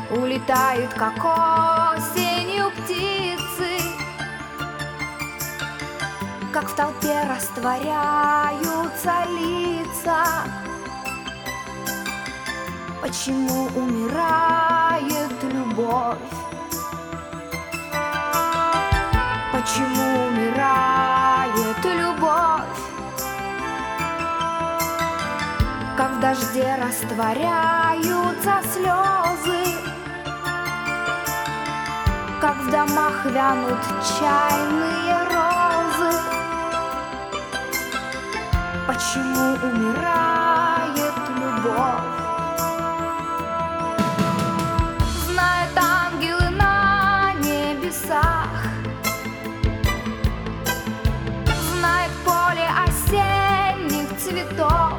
улетают, как осенью птицы, как в толпе растворяются лица. Почему умирает любовь? Почему умирает любовь? Как в дожде растворяются слезы, как в домах вянут чайные розы. Почему умирает любовь? Знают ангелы на небесах, знает поле осенних цветов.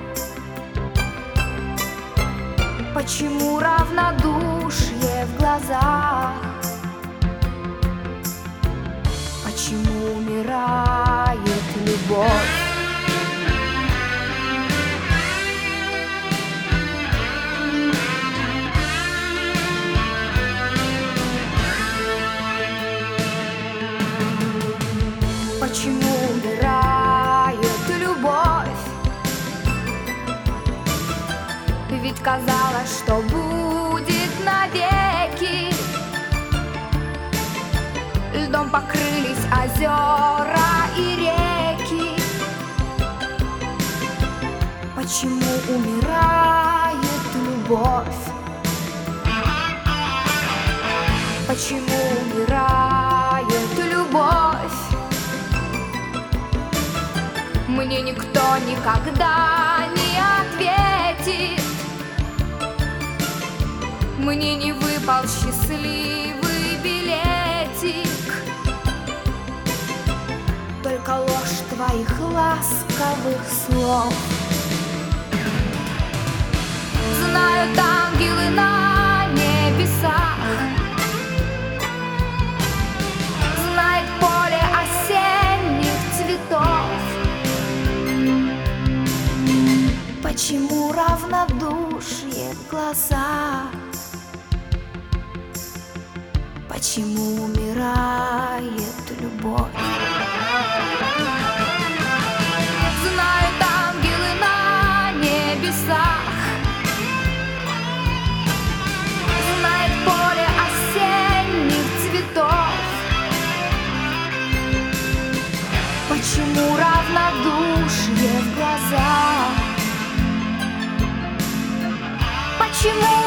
Почему равнодушие в глазах? Почему умирает любовь? Почему умирает любовь? Ведь казалось, что будет навеки. Льдом покрылись озера и реки. Почему умирает любовь? Почему умирает любовь? Мне никто никогда не ответит. Мне не выпал счастливый билетик. Только ложь твоих ласковых слов. Знают ангелы на небесах, знает поле осенних цветов. Почему равнодушие в глазах? Почему умирает любовь? Знают ангелы на небесах, знает поле осенних цветов. Почему равнодушие в глазах? Почему